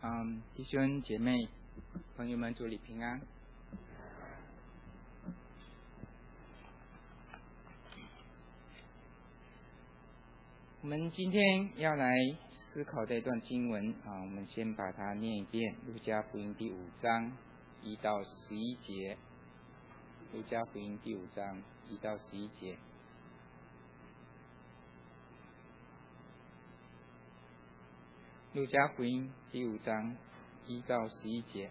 弟兄姐妹朋友们，主里平安。我们今天要来思考这段经文我们先把它念一遍，路加福音第5章1到11节。路加福音第5章1到11节。路加福音第5章1到11节。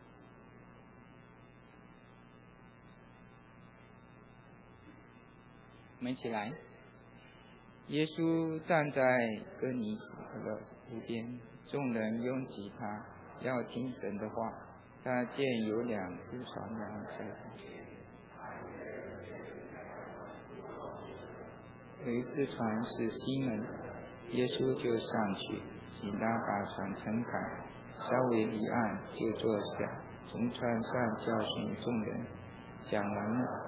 我们一起来。耶稣站在哥尼撒的湖边，众人拥挤他，要听神的话。他见有2只船摇在上，有一只船是西门，耶稣就上去，请他把船撑开，稍微离岸就坐下，从船上教训众人。讲完了，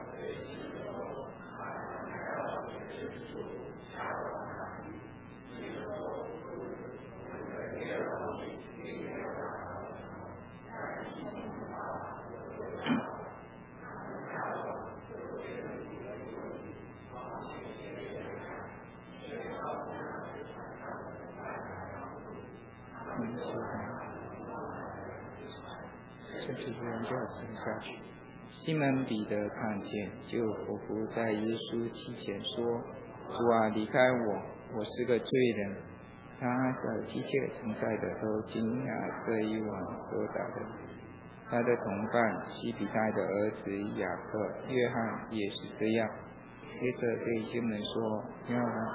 这几个人就要沉下去。西门彼得看见，就俯伏在耶稣膝前说：“主啊，离开我，我是个罪人。”他和一切同在的都惊讶这一网所打的。他的同伴西比泰的儿子雅各、约翰也是这样。接着对兄们说：“要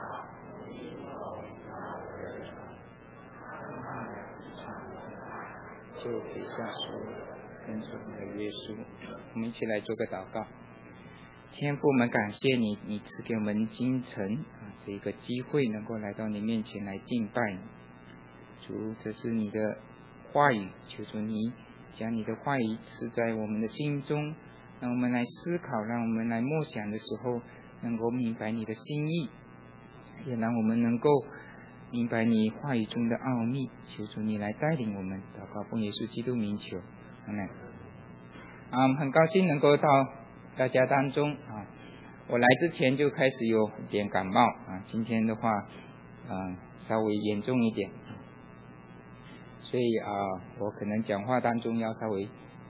就撇下所有跟从的耶稣。”我们一起来做个祷告。天父，我们感谢你，你赐给我们今晨这一个机会，能够来到你面前来敬拜你。主，这是你的话语，求主你将你的话语赐在我们的心中，让我们来思考，让我们来默想的时候能够明白你的心意，也让我们能够明白你话语中的奥秘。求主你来带领我们。祷告奉耶稣基督名求，阿们。很高兴能够到大家当中我来之前就开始有点感冒今天的话稍微严重一点，所以我可能讲话当中要稍微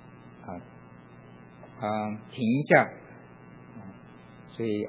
停一下。所以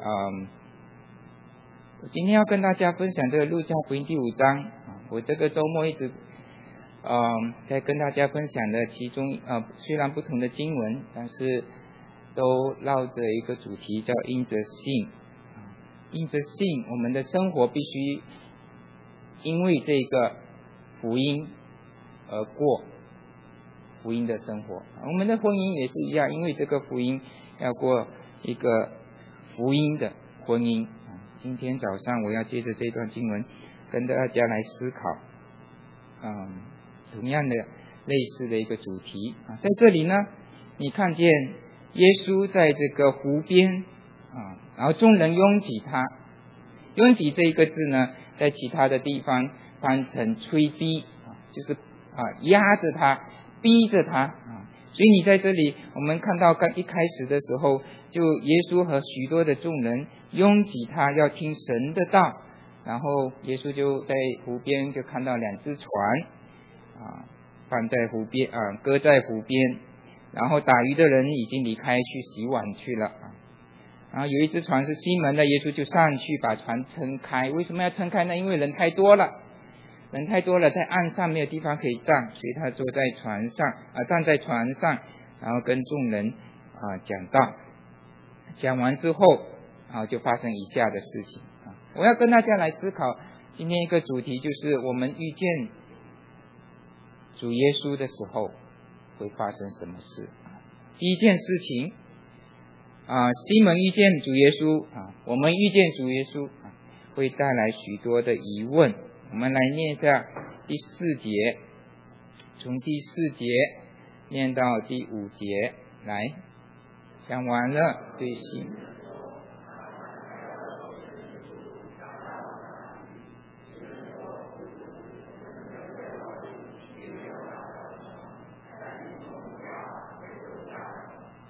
我今天要跟大家分享这个路加福音第5章我这个周末一直在跟大家分享的其中虽然不同的经文，但是都绕着一个主题，叫因着信。因着信，我们的生活必须因为这个福音而过福音的生活。我们的婚姻也是一样，因为这个福音要过一个福音的婚姻。今天早上我要借着这段经文跟大家来思考同样的类似的一个主题在这里呢，你看见耶稣在这个湖边然后众人拥挤他。拥挤这一个字呢，在其他的地方翻成催逼就是压着他，逼着他所以你在这里我们看到刚一开始的时候，就耶稣和许多的众人拥挤他，要听神的道。然后耶稣就在湖边就看到2只船放在湖边搁在湖边，然后打鱼的人已经离开去洗碗去了然后有一只船是西门的，耶稣就上去把船撑开。为什么要撑开呢？因为人太多了，在岸上没有地方可以站，所以他坐在船上站在船上，然后跟众人讲道。讲完之后就发生以下的事情我要跟大家来思考今天一个主题，就是我们遇见主耶稣的时候会发生什么事。第一件事情西门遇见主耶稣我们遇见主耶稣会带来许多的疑问。我们来念一下第4节，从第4节念到第5节。来，讲完了对西门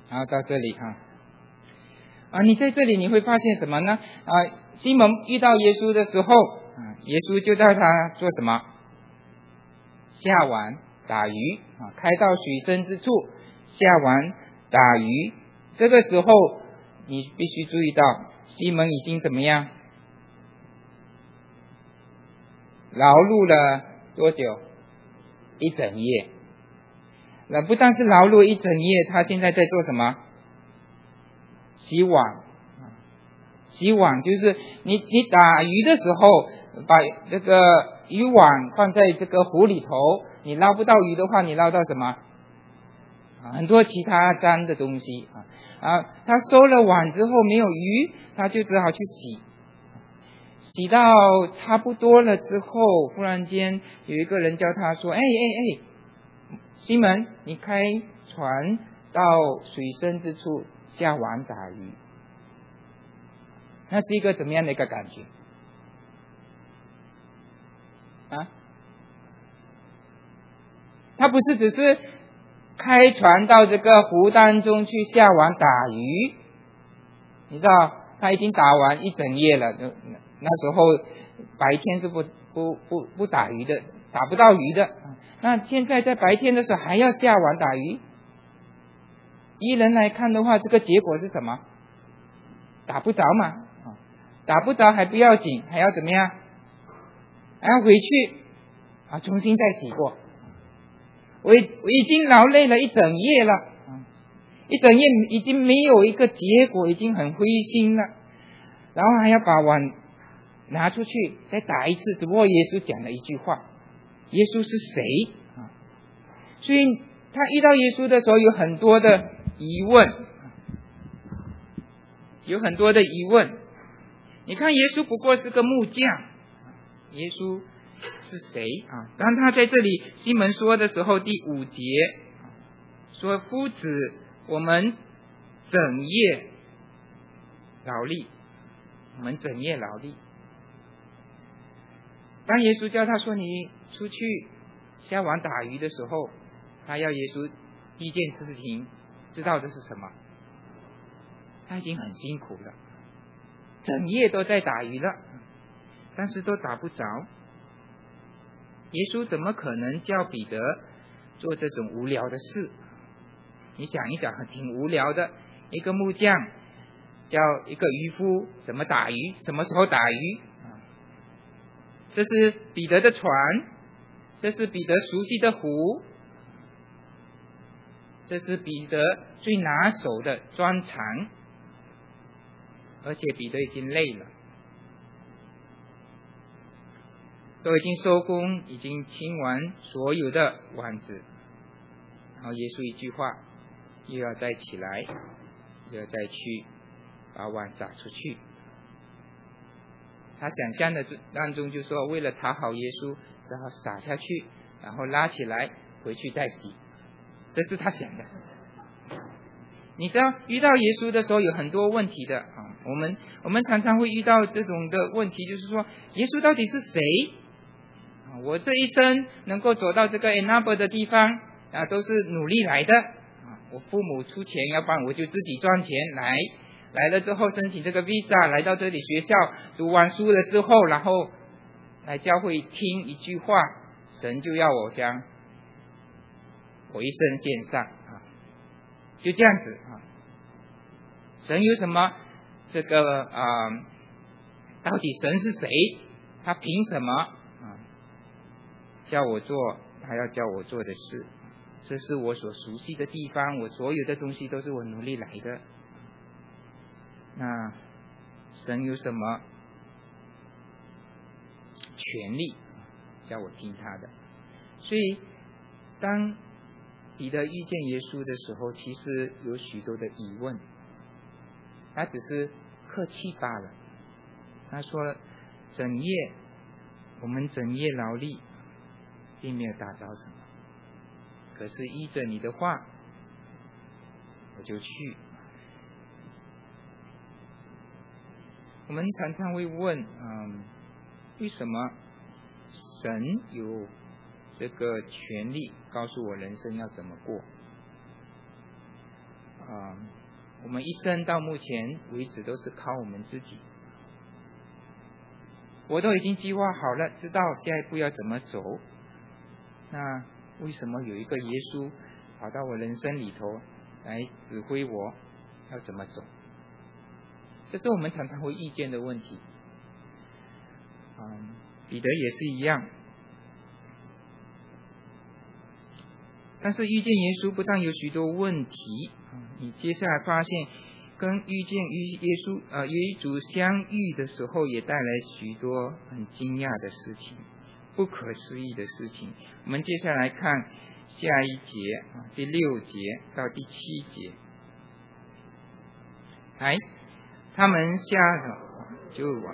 然后到这里你在这里你会发现什么呢？西门遇到耶稣的时候，耶稣就叫他做什么？下网打鱼开到水深之处下网打鱼。这个时候你必须注意到，西门已经怎么样？劳碌了多久？一整夜。那不但是劳碌一整夜，他现在在做什么？洗网。洗网就是你打鱼的时候，把这个渔网放在这个湖里头，你捞不到鱼的话，你捞到什么？很多其他脏的东西他收了网之后没有鱼，他就只好去洗。洗到差不多了之后，忽然间有一个人叫他说：“西门，你开船到水深之处下网打鱼。”那是一个怎么样的一个感觉？他不是只是开船到这个湖当中去下网打鱼，你知道他已经打完一整夜了，那时候白天是不打鱼的，打不到鱼的。那现在在白天的时候还要下网打鱼，依人来看的话，这个结果是什么？打不着嘛，打不着还不要紧，还要怎么样？还要回去重新再洗过。我已经劳累了一整夜了，一整夜已经没有一个结果，已经很灰心了，然后还要把网拿出去再打一次。只不过耶稣讲了一句话：耶稣是谁？所以他遇到耶稣的时候有很多的疑问，你看耶稣不过是个木匠，耶稣是谁当他在这里西门说的时候，第5节说：“夫子，我们整夜劳力。”我们整夜劳力。当耶稣叫他说你出去下网打鱼的时候，他要耶稣第一件事情知道的是什么？他已经很辛苦了，整夜都在打鱼了，但是都打不着。耶稣怎么可能叫彼得做这种无聊的事？你想一想，挺无聊的。一个木匠教一个渔夫怎么打鱼，什么时候打鱼。这是彼得的船，这是彼得熟悉的湖，这是彼得最拿手的专长，而且彼得已经累了，都已经收工，已经清完所有的网子，然后耶稣一句话，又要再起来，又要再去把网撒出去。他想象的当中就说，为了讨好耶稣，只好撒下去，然后拉起来回去再洗，这是他想的。你知道遇到耶稣的时候有很多问题的我们常常会遇到这种的问题，就是说耶稣到底是谁？我这一生能够走到这个 Anaba 的地方都是努力来的我父母出钱，要不然我就自己赚钱来了之后申请这个 visa， 来到这里学校读完书了之后，然后来教会听一句话，神就要我将我一生献上就这样子神有什么这个到底神是谁？他凭什么叫我做他要叫我做的事？这是我所熟悉的地方，我所有的东西都是我努力来的。那神有什么权利叫我听他的？所以当彼得遇见耶稣的时候，其实有许多的疑问，他只是客气罢了。他说我们整夜劳力，并没有打着什么，可是依着你的话我就去。我们常常会问为什么神有这个权利告诉我人生要怎么过我们一生到目前为止都是靠我们自己。我都已经计划好了，知道下一步要怎么走，那为什么有一个耶稣跑到我人生里头来指挥我要怎么走？这是我们常常会遇见的问题。彼得也是一样，但是遇见耶稣不但有许多问题，你接下来发现跟遇见与主相遇的时候，也带来许多很惊讶的事情，不可思议的事情。我们接下来看下一节第6节到第7节。他们下了就往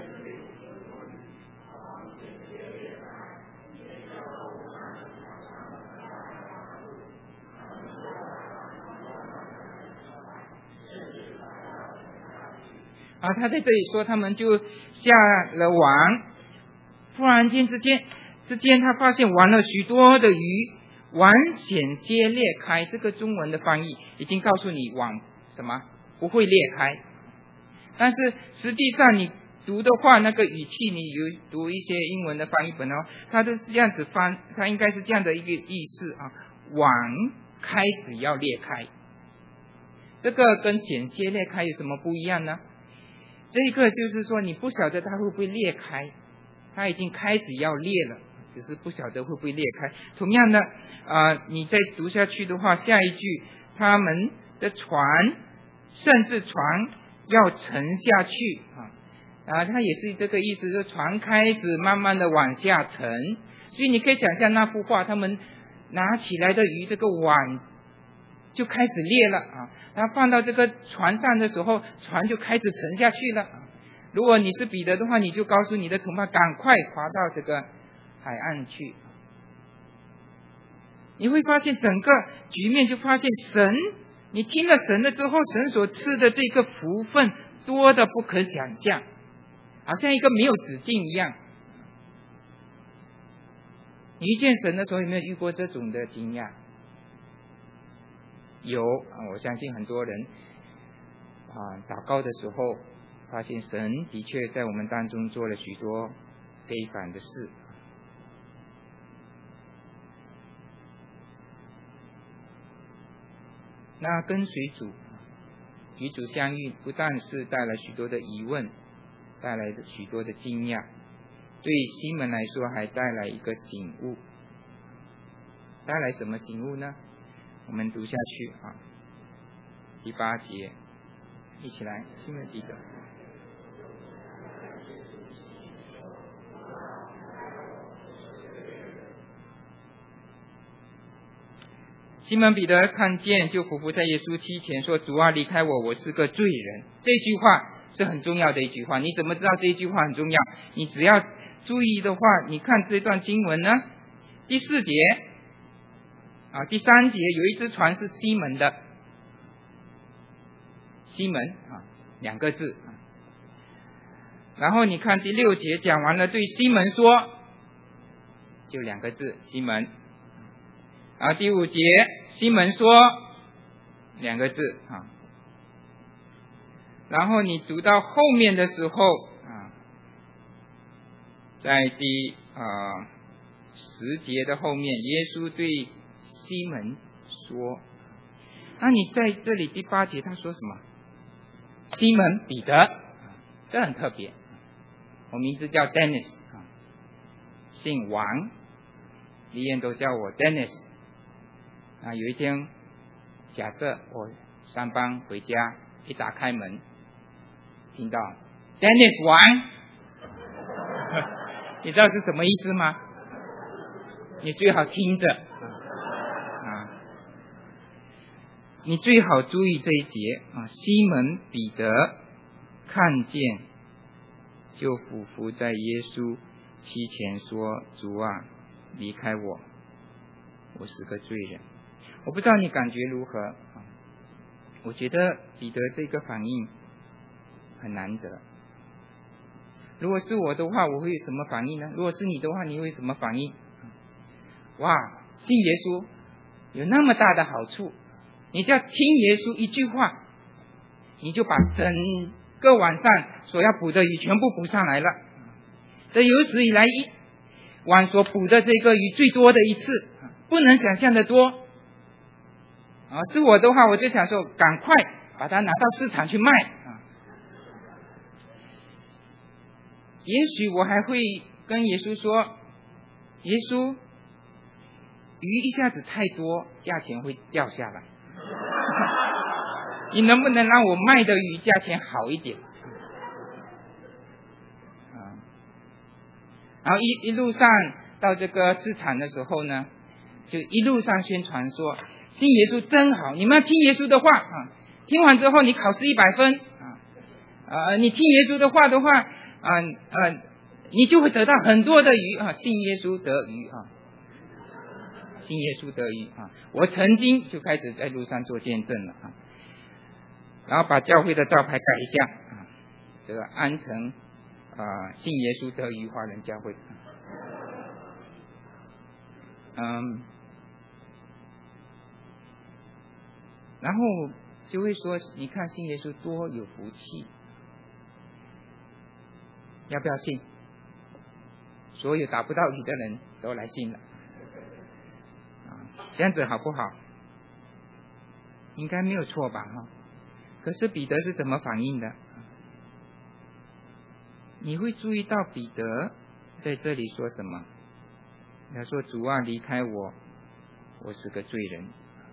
他在这里说他们就下了网，忽然间之间他发现玩了许多的鱼，网险些裂开。这个中文的翻译已经告诉你网什么不会裂开，但是实际上你读的话，那个语气你有读一些英文的翻译本它都是这样子翻，它应该是这样的一个意思网开始要裂开。这个跟险些裂开有什么不一样呢？这个就是说你不晓得它会不会裂开，它已经开始要裂了，只是不晓得会不会裂开。同样的你再读下去的话，下一句他们的船甚至船要沉下去它也是这个意思，是船开始慢慢的往下沉。所以你可以想象那幅画，他们拿起来的鱼，这个网就开始裂了然后放到这个船上的时候，船就开始沉下去了如果你是彼得的话，你就告诉你的同伴赶快划到这个海岸去。你会发现整个局面，就发现神，你听了神了之后，神所赐的这个福分多的不可想象，好像一个没有止境一样。你遇见神的时候有没有遇过这种的惊讶？有我相信很多人祷告的时候发现神的确在我们当中做了许多非凡的事。那跟随主与主相遇，不但是带来许多的疑问，带来许多的惊讶，对西门来说还带来一个醒悟。带来什么醒悟呢？我们读下去第8节，一起来，西门彼得。西门彼得看见，就俯伏在耶稣膝前说：“主啊，离开我，我是个罪人。”这句话是很重要的一句话。你怎么知道这一句话很重要？你只要注意的话，你看这段经文呢，第4节第3节有一只船是西门的，西门2个字然后你看第6节讲完了，对西门说，就2个字，西门第5节西门说2个字然后你读到后面的时候在第10节的后面，耶稣对西门说，你在这里第8节他说什么？西门彼得，这很特别。我名字叫 Dennis 姓王，离人都叫我 Dennis 有一天假设我上班回家，一打开门听到 Dennis 王你知道是什么意思吗？你最好听着你最好注意这一节西门彼得看见，就俯伏在耶稣膝前说：“主啊，离开我，我是个罪人。”我不知道你感觉如何我觉得彼得这个反应很难得。如果是我的话，我会有什么反应呢？如果是你的话，你会有什么反应？哇，信耶稣有那么大的好处， 你只要听耶稣一句话，你就把整个晚上所要捕的鱼全部捕上来了。这有史以来一晚所捕的这个鱼最多的一次，不能想象的多。是我的话，我就想说，赶快把它拿到市场去卖。也许我还会跟耶稣说，耶稣，鱼一下子太多，价钱会掉下来，你能不能让我卖的鱼价钱好一点？然后一路上到这个市场的时候呢，就一路上宣传说，信耶稣真好，你们要听耶稣的话啊！听完之后你考试100分你听耶稣的话的话你就会得到很多的鱼信耶稣得鱼信耶稣得鱼我曾经就开始在路上做见证了然后把教会的招牌改一下这个安城信耶稣得鱼华人教会然后就会说，你看信耶稣多有福气，要不要信？所有打不到鱼的人都来信了这样子好不好？应该没有错吧可是彼得是怎么反应的？你会注意到彼得在这里说什么？他说，主啊，离开我，我是个罪人。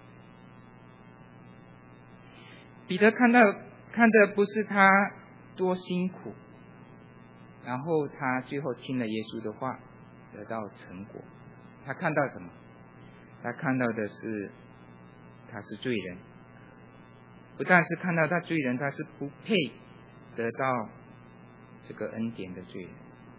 彼得看的不是他多辛苦，然后他最后听了耶稣的话，得到成果。他看到什么？他看到的是他是罪人，不但是看到他罪人，他是不配得到这个恩典的罪人。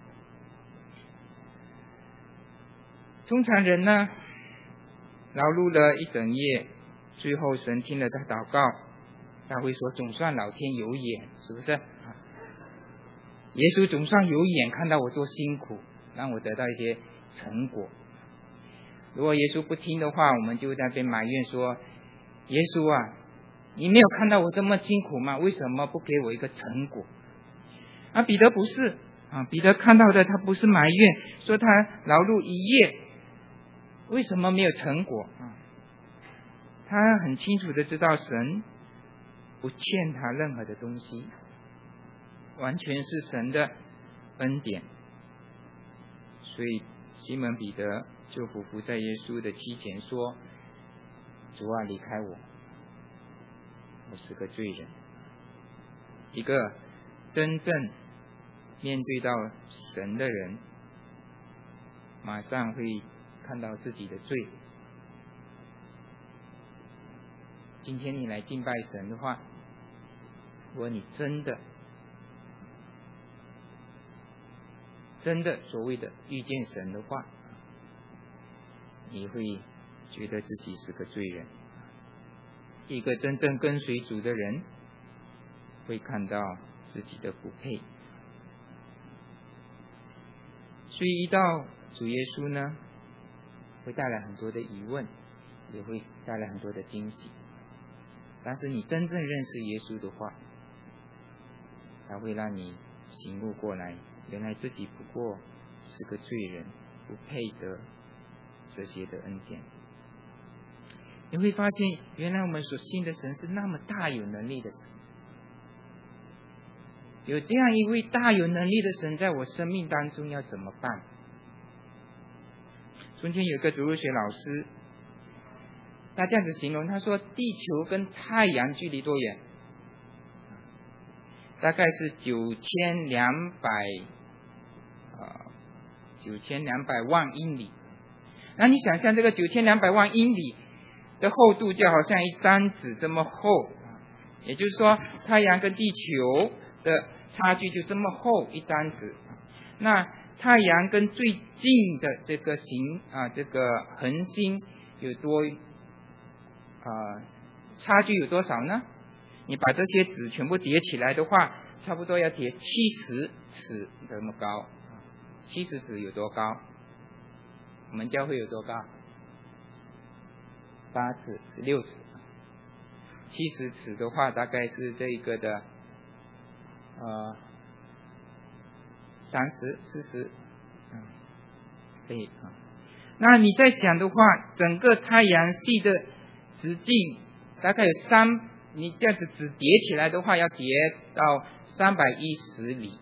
通常人呢，劳碌了一整夜，最后神听了他祷告，他会说，总算老天有眼，是不是？耶稣总算有眼看到我多辛苦，让我得到一些成果。如果耶稣不听的话，我们就在那边埋怨说，耶稣啊，你没有看到我这么辛苦吗？为什么不给我一个成果？彼得不是彼得看到的他不是埋怨，说他劳碌一夜，为什么没有成果他很清楚的知道神不欠他任何的东西，完全是神的恩典。所以西门彼得就俯伏在耶稣的膝前说，主啊，离开我，我是个罪人。一个真正面对到神的人，马上会看到自己的罪。今天你来敬拜神的话，如果你真的所谓的遇见神的话，你会觉得自己是个罪人。一个真正跟随主的人会看到自己的不配。所以遇到主耶稣呢，会带来很多的疑问，也会带来很多的惊喜。但是你真正认识耶稣的话，他会让你醒悟过来，原来自己不过是个罪人，不配得这些的恩典。你会发现，原来我们所信的神是那么大有能力的神。有这样一位大有能力的神在我生命当中，要怎么办？从前有个主日学老师，他这样子形容，他说地球跟太阳距离多远？大概是9200万英里。那你想象这个9200万英里的厚度，就好像一张纸这么厚，也就是说太阳跟地球的差距就这么厚一张纸。那太阳跟最近的这个这个恒星有多差距有多少呢？你把这些纸全部叠起来的话，差不多要叠70尺这么高。70尺有多高？我们教会有多高？8尺、16尺。 70尺的话，大概是这个的30、40，可以啊。那你在想的话，整个太阳系的直径大概有你这样子只叠起来的话，要叠到310里。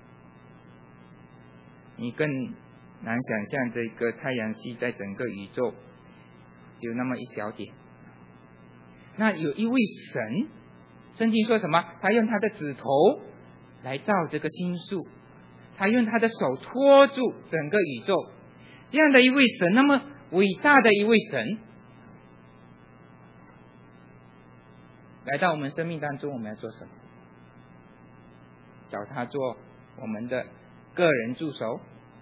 你更难想象这个太阳系在整个宇宙只有那么一小点。那有一位神，圣经说什么？他用他的指头来造这个星宿，他用他的手托住整个宇宙。这样的一位神，那么伟大的一位神，来到我们生命当中，我们要做什么？找他做我们的个人助手，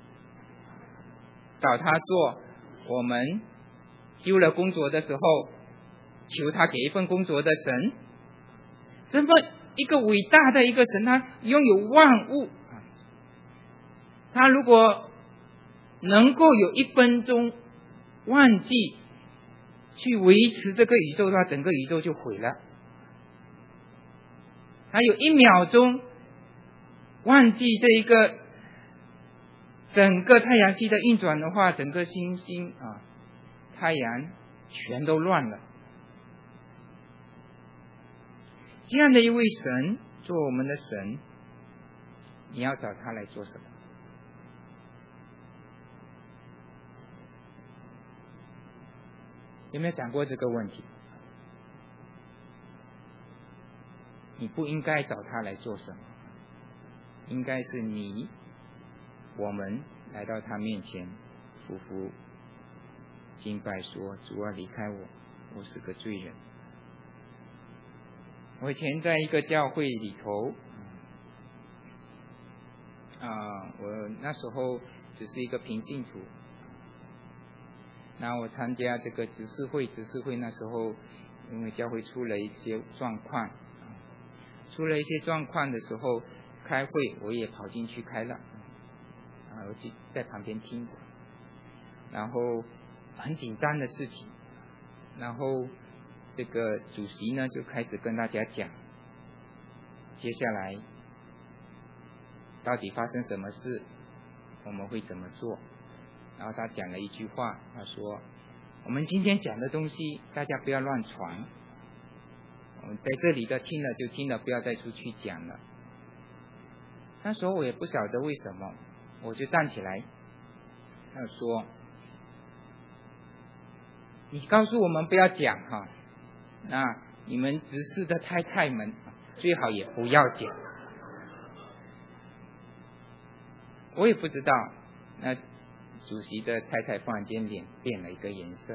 找他做我们丢了工作的时候求他给一份工作的神。这么一个伟大的一个神，他拥有万物，他如果能够有1分钟忘记去维持这个宇宙的话，整个宇宙就毁了。他有1秒钟忘记这一个整个太阳系的运转的话，整个星星太阳全都乱了。这样的一位神做我们的神，你要找他来做什么？有没有想过这个问题？你不应该找他来做什么，应该是我们来到他面前匍匐敬拜，说：主啊，离开我，我是个罪人。我以前在一个教会里头我那时候只是一个平信徒，那我参加这个执事会那时候因为教会出了一些状况的时候，开会我也跑进去开了，我就在旁边听，然后很紧张的事情，然后这个主席呢就开始跟大家讲接下来到底发生什么事，我们会怎么做。然后他讲了一句话，他说：我们今天讲的东西大家不要乱传，我们在这里的听了就听了，不要再出去讲了。那时候我也不晓得为什么，我就站起来，他说：你告诉我们不要讲那你们执事的太太们最好也不要讲。我也不知道，那主席的太太忽然间脸变了一个颜色，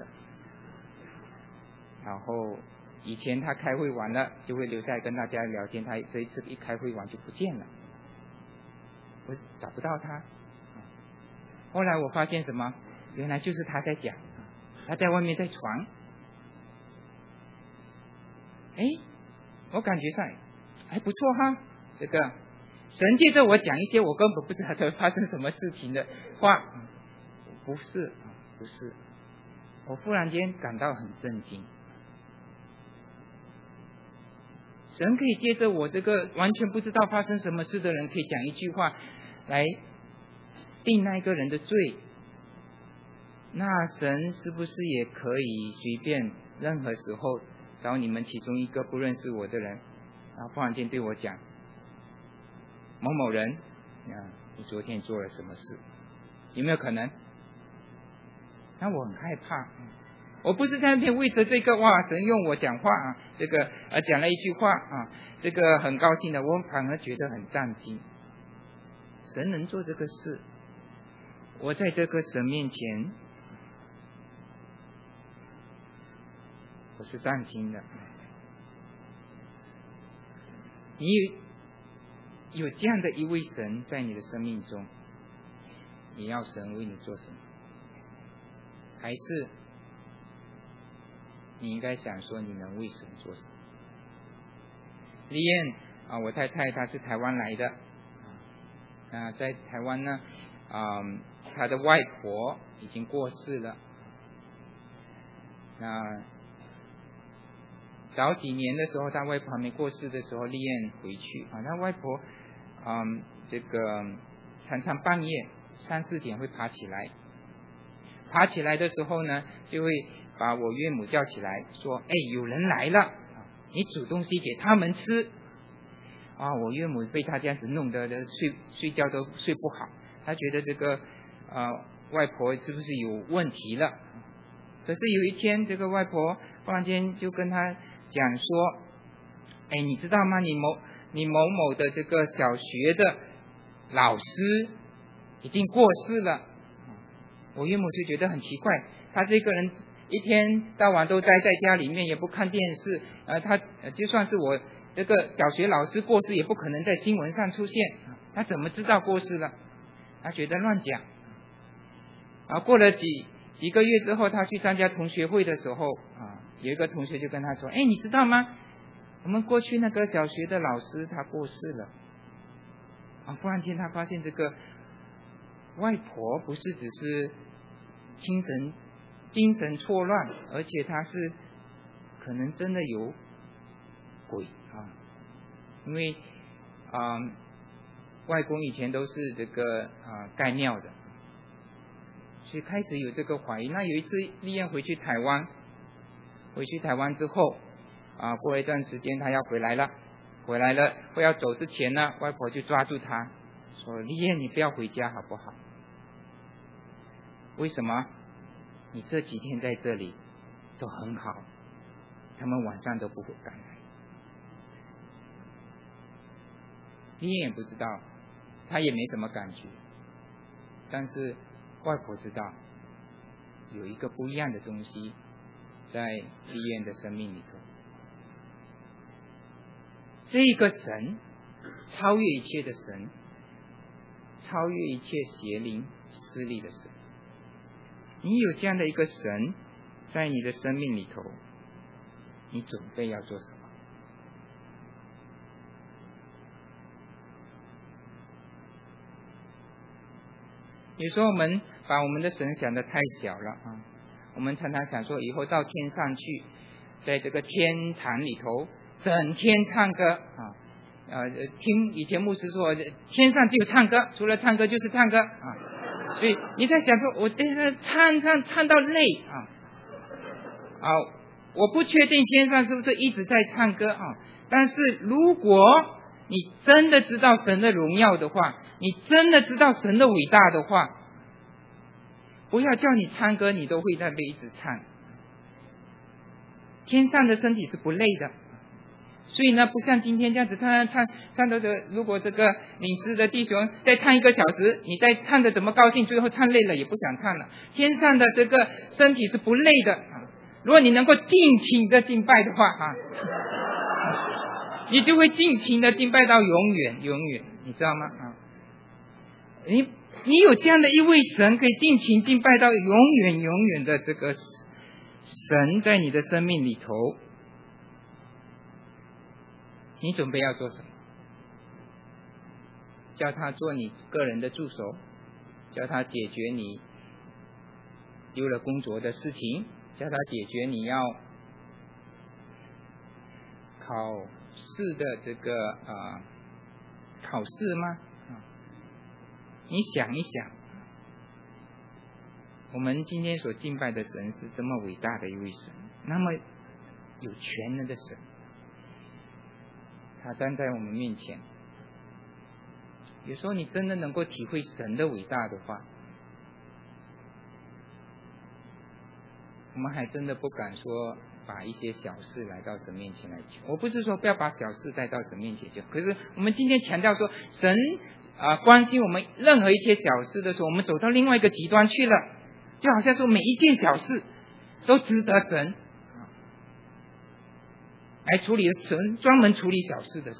然后以前他开会完了就会留下来跟大家聊天，他这一次一开会完就不见了，我找不到他。后来我发现什么？原来就是他在讲，他在外面在传。我感觉上还不错这个神借着我讲一些我根本不知道会发生什么事情的话，不是，我忽然间感到很震惊。神可以借着我这个完全不知道发生什么事的人，可以讲一句话来定那个人的罪，那神是不是也可以随便任何时候找你们其中一个不认识我的人，然后忽然间对我讲：某某人你昨天做了什么事？有没有可能？那我很害怕，我不是在那边为着这个神用我讲话这个讲了一句话这个很高兴的，我反而觉得很震惊。神能做这个事，我在这个神面前我是震惊的。你有这样的一位神在你的生命中，你要神为你做什么？还是你应该想说你能为神做什么？丽燕我太太她是台湾来的在台湾呢她的外婆已经过世了。那早几年的时候，他外婆还没过世的时候，丽燕回去他外婆这个常常半夜3、4点会爬起来，爬起来的时候呢，就会把我岳母叫起来说：“哎，有人来了，你煮东西给他们吃。”我岳母被他这样子弄得睡觉都睡不好，他觉得这个外婆是不是有问题了？可是有一天，这个外婆忽然间就跟他讲说：“哎，你知道吗？你某某的这个小学的老师已经过世了。”我岳母就觉得很奇怪，他这个人一天到晚都待在家里面，也不看电视，他就算是我这个小学老师过世，也不可能在新闻上出现，他怎么知道过世了？他觉得乱讲。过了几个月之后，他去参加同学会的时候有一个同学就跟他说：“哎，你知道吗？我们过去那个小学的老师他过世了。”忽然间他发现这个外婆不是只是精神错乱，而且他是可能真的有鬼因为外公以前都是这个盖庙的，所以开始有这个怀疑。那有一次丽燕回去台湾之后过了一段时间他要回来了，会要走之前呢，外婆就抓住他说：“丽燕，你不要回家好不好？为什么？你这几天在这里都很好，他们晚上都不会赶来。”丽燕也不知道，他也没什么感觉，但是外婆知道有一个不一样的东西在丽燕的生命里头。这个神超越一切的神，超越一切邪灵势力的神。你有这样的一个神在你的生命里头，你准备要做什么？有时候我们把我们的神想得太小了我们常常想说以后到天上去，在这个天堂里头整天唱歌听以前牧师说天上只有唱歌，除了唱歌就是唱歌所以你在想说我唱到累我不确定天上是不是一直在唱歌但是如果你真的知道神的荣耀的话，你真的知道神的伟大的话，不要叫你唱歌你都会在那边一直唱。天上的身体是不累的，所以呢不像今天这样子唱到如果这个领诗的弟兄再唱1个小时，你再唱的怎么高兴，最后唱累了也不想唱了。天上的这个身体是不累的如果你能够尽情的敬拜的话你就会尽情的敬拜到永远，你知道吗你有这样的一位神可以尽情敬拜到永远的这个神在你的生命里头，你准备要做什么？叫他做你个人的助手，叫他解决你丢了工作的事情，叫他解决你要考试的这个考试吗？你想一想，我们今天所敬拜的神是这么伟大的一位神，那么有全能的神，他站在我们面前。有时候你真的能够体会神的伟大的话，我们还真的不敢说把一些小事来到神面前来求。我不是说不要把小事带到神面前求，可是我们今天强调说神关心我们任何一些小事的时候，我们走到另外一个极端去了，就好像说每一件小事都值得神来处理，神专门处理小事的神。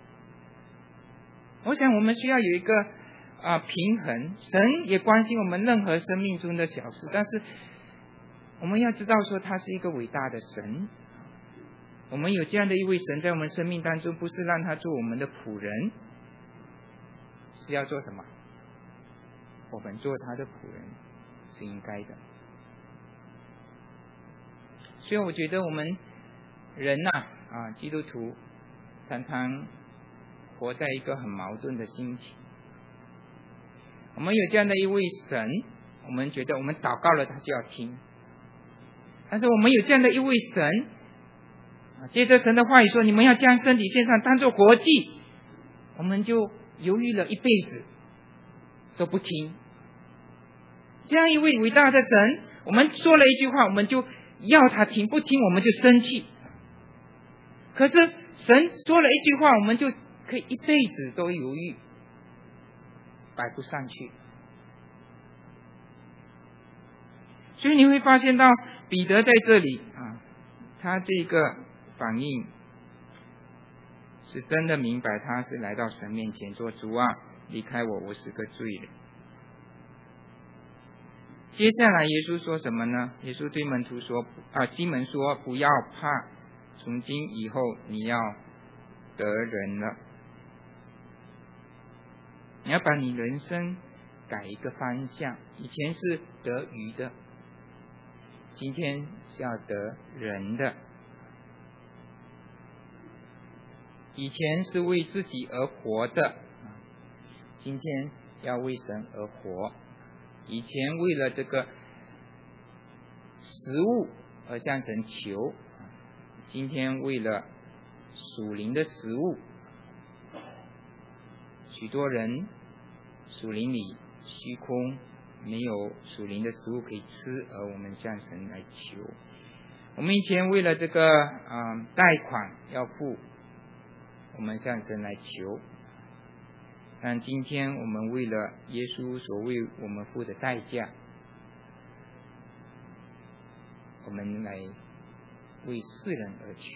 我想我们需要有一个平衡，神也关心我们任何生命中的小事，但是我们要知道说他是一个伟大的神。我们有这样的一位神在我们生命当中，不是让他做我们的仆人，是要做什么？我们做他的仆人是应该的。所以我觉得我们人基督徒常常活在一个很矛盾的心情。我们有这样的一位神，我们觉得我们祷告了他就要听，但是我们有这样的一位神，接着神的话语说你们要将身体献上当作活祭，我们就犹豫了一辈子都不听。这样一位伟大的神，我们说了一句话我们就要他听，不听我们就生气。可是神说了一句话，我们就可以一辈子都犹豫，摆不上去。所以你会发现到彼得在这里他这个反应是真的明白，他是来到神面前说主啊，离开我，我是个罪人。接下来耶稣说什么呢？耶稣对门徒说西门说，不要怕，从今以后你要得人了。你要把你人生改一个方向，以前是得鱼的，今天是要得人的。以前是为自己而活的，今天要为神而活。以前为了这个食物而向神求，今天为了属灵的食物。许多人属灵里虚空，没有属灵的食物可以吃，而我们向神来求。我们以前为了这个贷款要付，我们向神来求，但今天我们为了耶稣所为我们付的代价，我们来为世人而求。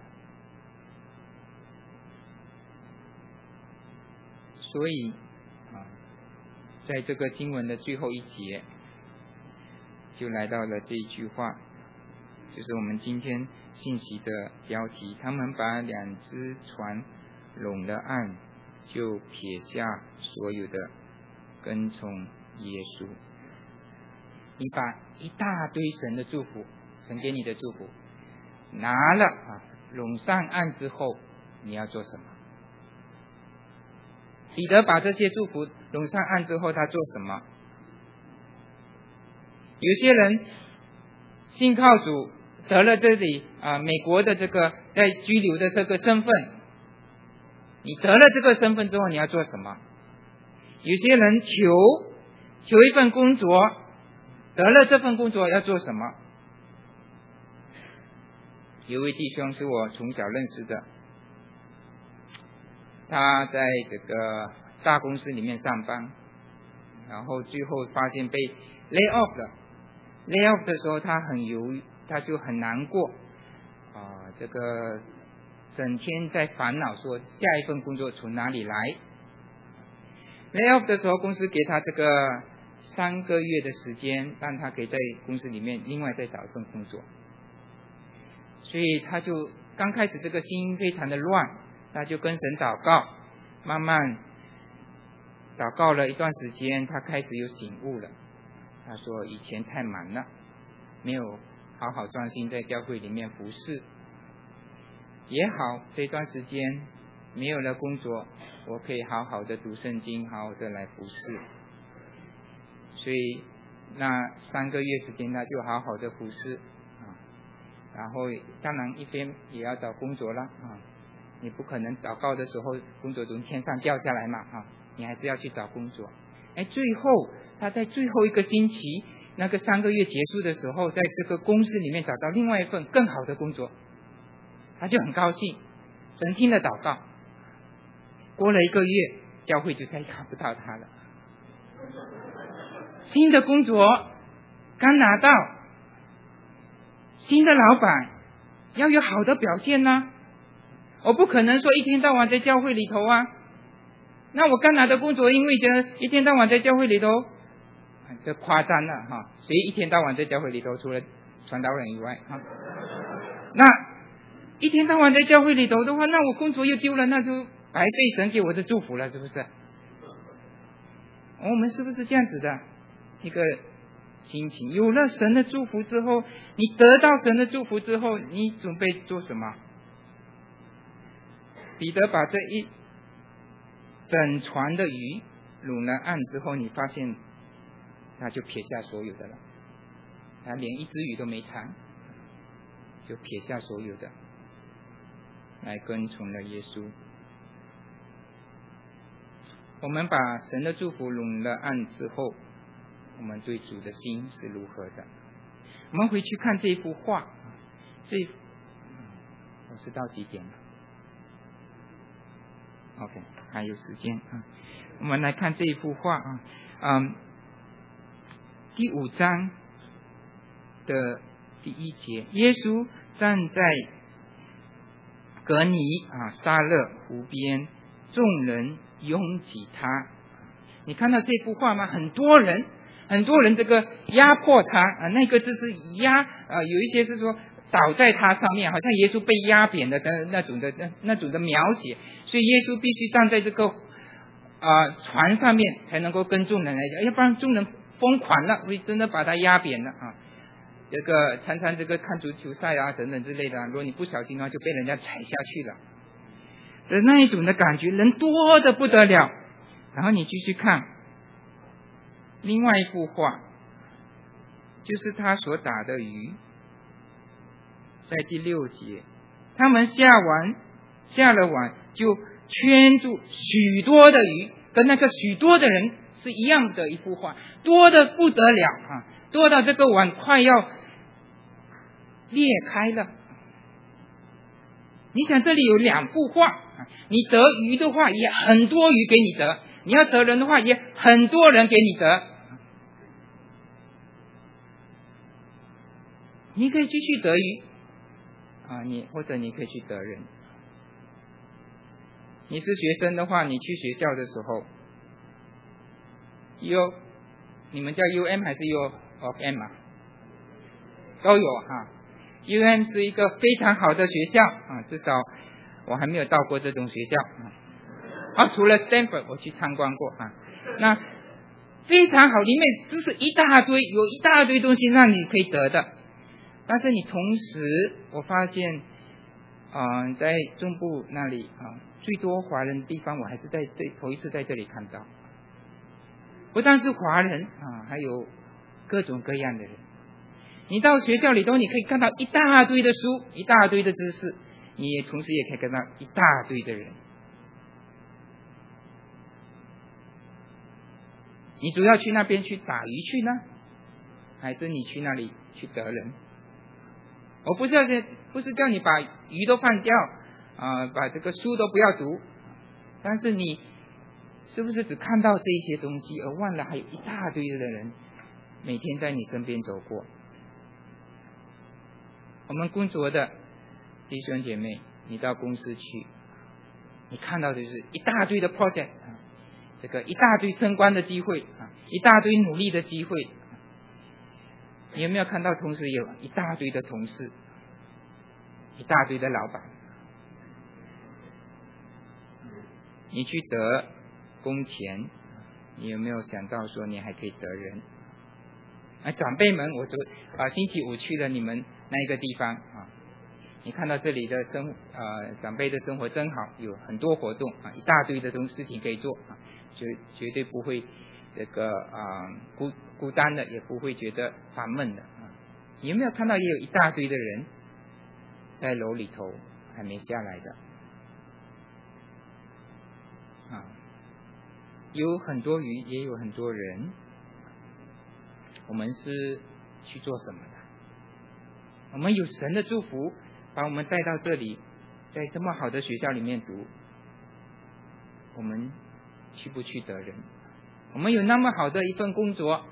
所以在这个经文的最后一节就来到了这一句话，就是我们今天信息的标题，他们把2只船拢了岸，就撇下所有的跟从耶稣。你把一大堆神的祝福，神给你的祝福拿了拢上岸之后，你要做什么？彼得把这些祝福拢上岸之后，他做什么？有些人信靠主，得了这里美国的这个在居留的这个身份，你得了这个身份之后，你要做什么？有些人求一份工作，得了这份工作要做什么？有一位弟兄是我从小认识的，他在这个大公司里面上班，然后最后发现被 lay off 了。lay off 的时候他很犹豫，他就很难过这个整天在烦恼说下一份工作从哪里来。lay off 的时候公司给他这个3个月的时间，让他可以在公司里面另外再找一份工作。所以他就刚开始这个心非常的乱，他就跟神祷告，慢慢祷告了一段时间，他开始有醒悟了。他说以前太忙了，没有好好专心在教会里面服侍。也好，这段时间没有了工作，我可以好好的读圣经，好好的来服侍。所以那3个月时间他就好好的服侍然后当然一边也要找工作了你不可能祷告的时候工作从天上掉下来嘛你还是要去找工作。最后他在最后一个星期那个3个月结束的时候，在这个公司里面找到另外一份更好的工作，他就很高兴，神听了祷告。过了1个月，教会就再也看不到他了。新的工作刚拿到，新的老板要有好的表现我不可能说一天到晚在教会里头那我刚拿的工作，因为一天到晚在教会里头，这夸张了谁一天到晚在教会里头，除了传道人以外那一天到晚在教会里头的话，那我工作又丢了，那就白费神给我的祝福了，是不是？我们是不是这样子的一个心情。有了神的祝福之后，你得到神的祝福之后，你准备做什么？彼得把这一整船的鱼掳了岸之后，你发现他就撇下所有的了，他连一只鱼都没藏，就撇下所有的来跟从了耶稣。我们把神的祝福掳了岸之后，我们对主的心是如何的？我们回去看这幅画，我是到几点了 ？OK， 还有时间啊。我们来看这一幅画啊，第5章的第1节，耶稣站在格尼撒勒湖边，众人拥挤他。你看到这幅画吗？很多人这个压迫他那个就是有一些是说倒在他上面，好像耶稣被压扁的那种的描写。所以耶稣必须站在这个船上面，才能够跟众人来讲，要不然众人疯狂了，会真的把他压扁了啊。这个常常这个看足球赛等等之类的，如果你不小心的话，就被人家踩下去了的那一种的感觉，人多的不得了。然后你继续看另外一幅画，就是他所打的鱼，在第6节，他们下了网，就圈住许多的鱼，跟那个许多的人是一样的一幅画，多的不得了多到这个网快要裂开了。你想这里有2幅画，你得鱼的话也很多鱼给你得，你要得人的话也很多人给你得。你可以继续得鱼或者你可以去得人。你是学生的话，你去学校的时候，你们叫 UM 还是 U of M 都有UM 是一个非常好的学校至少我还没有到过这种学校除了 Stanford 我去参观过那非常好，里面就是有一大堆东西让你可以得的。但是你同时我发现在中部那里最多华人的地方，我还是头一次在这里看到，不但是华人还有各种各样的人。你到学校里头，你可以看到一大堆的书，一大堆的知识，你也同时也可以看到一大堆的人。你主要去那边去打鱼去呢，还是你去那里去得人？我不是叫你把鱼都放掉把这个书都不要读，但是你是不是只看到这一些东西，而忘了还有一大堆的人每天在你身边走过？我们工作的弟兄姐妹，你到公司去，你看到的就是一大堆的 project 这个一大堆升官的机会一大堆努力的机会。你有没有看到同时有一大堆的同事，一大堆的老板？你去得工钱，你有没有想到说你还可以得人？长辈们，我星期5去了你们那一个地方你看到这里的长辈的生活真好，有很多活动一大堆的事情可以做绝对不会这个孤单的，也不会觉得烦闷的你有没有看到也有一大堆的人在楼里头还没下来的有很多鱼，也有很多人。我们是去做什么的？我们有神的祝福把我们带到这里，在这么好的学校里面读，我们去不去得人？我们有那么好的一份工作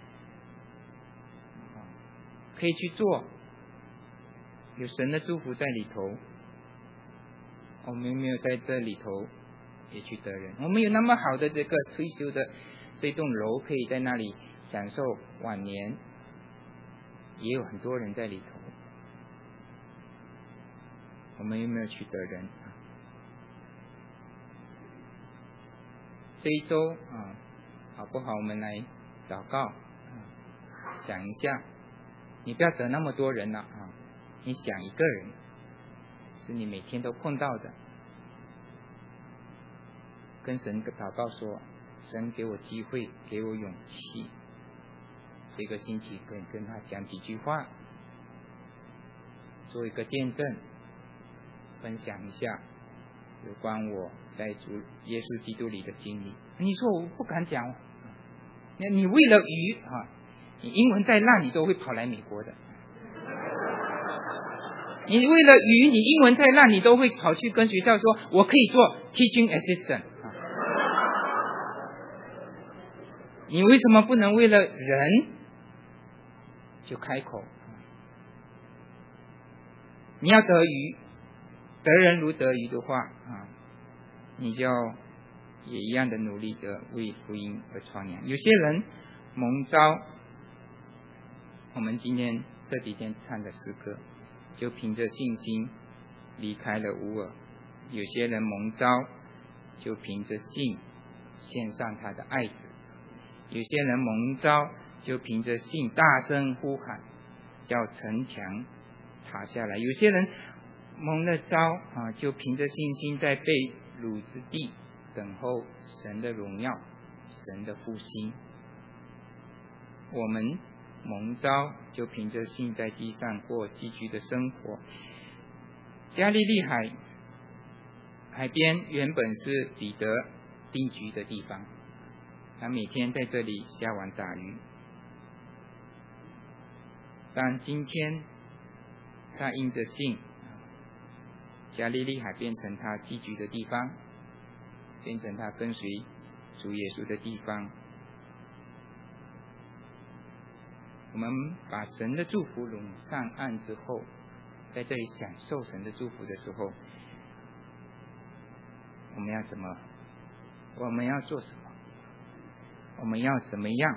可以去做，有神的祝福在里头，我们有没有在这里头也去得人？我们有那么好的这个退休的这栋楼，可以在那里享受晚年，也有很多人在里头，我们有没有去得人？这一周好不好？我们来祷告想一下，你不要得那么多人了啊，你想一个人，是你每天都碰到的，跟神祷告说，神给我机会，给我勇气，这个星期跟他讲几句话，做一个见证，分享一下有关我在主耶稣基督里的经历。你说我不敢讲，你为了鱼啊，你英文再烂你都会跑来美国的。你为了鱼，你英文再烂你都会跑去跟学校说我可以做 teaching assistant 啊。你为什么不能为了人就开口？你要得鱼，得人如得鱼的话啊，你就要也一样的努力的为福音而传扬。有些人蒙召，我们今天这几天唱的诗歌，就凭着信心离开了乌尔；有些人蒙召，就凭着信献上他的爱子；有些人蒙召，就凭着信大声呼喊，叫城墙塌下来；有些人蒙了召啊，就凭着信心在被掳之地等候神的荣耀，神的复兴。我们蒙召就凭着信在地上过寄居的生活。加利利海边原本是彼得定居的地方，他每天在这里下网打鱼，但今天他因着信，加利利海变成他寄居的地方，变成他跟随主耶稣的地方。我们把神的祝福拢上岸之后，在这里享受神的祝福的时候，我们要怎么？我们要做什么？我们要怎么样？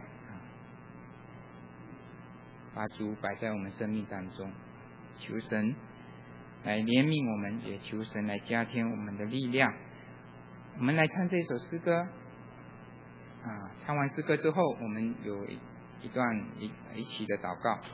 把主摆在我们生命当中，求神来怜悯我们，也求神来加添我们的力量。我们来唱这首诗歌啊！唱完诗歌之后，我们有一段一起的祷告。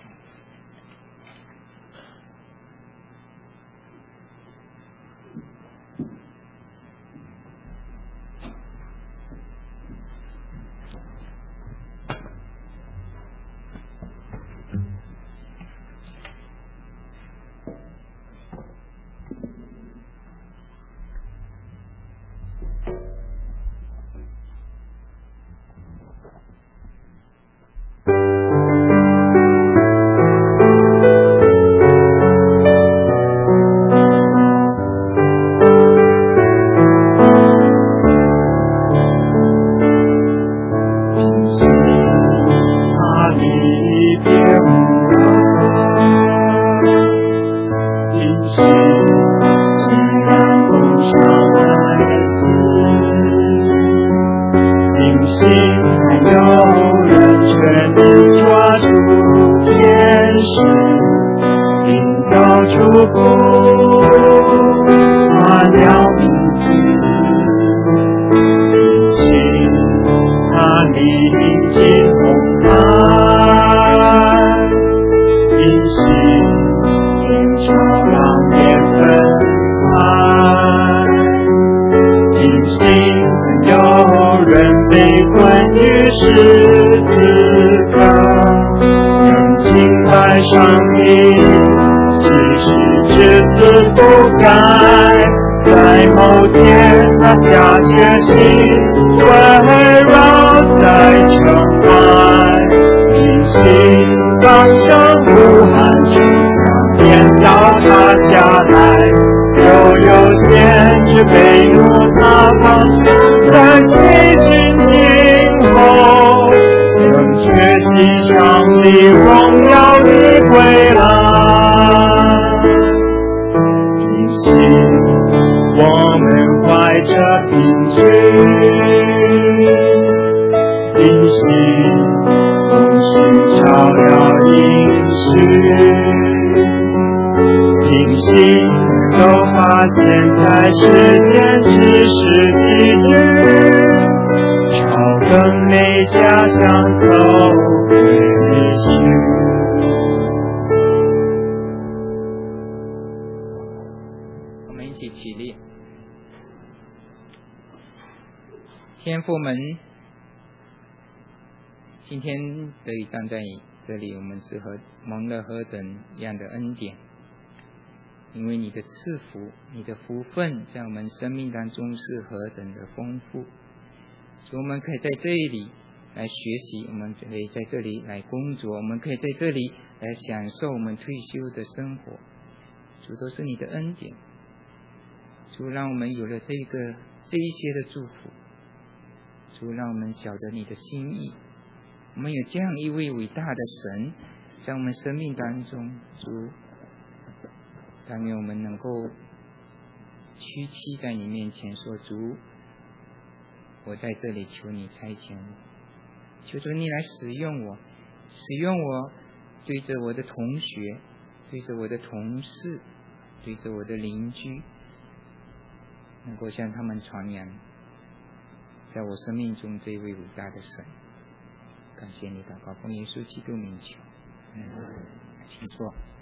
朝更美家乡走，归心天父们，今天得以站在这里，我们是蒙了何等样的恩典，因为你的赐福，你的福分在我们生命当中是何等的丰富，所以我们可以在这里来学习，我们可以在这里来工作，我们可以在这里来享受我们退休的生活，主都是你的恩典，主让我们有了这一些的祝福，主让我们晓得你的心意，我们有这样一位伟大的神在我们生命当中，主但愿我们能够屈膝在你面前说，主，我在这里求你差遣我，求主你来使用我，对着我的同学，对着我的同事，对着我的邻居，能够向他们传扬在我生命中这位伟大的神。感谢你，祷告奉耶稣基督名求，请坐。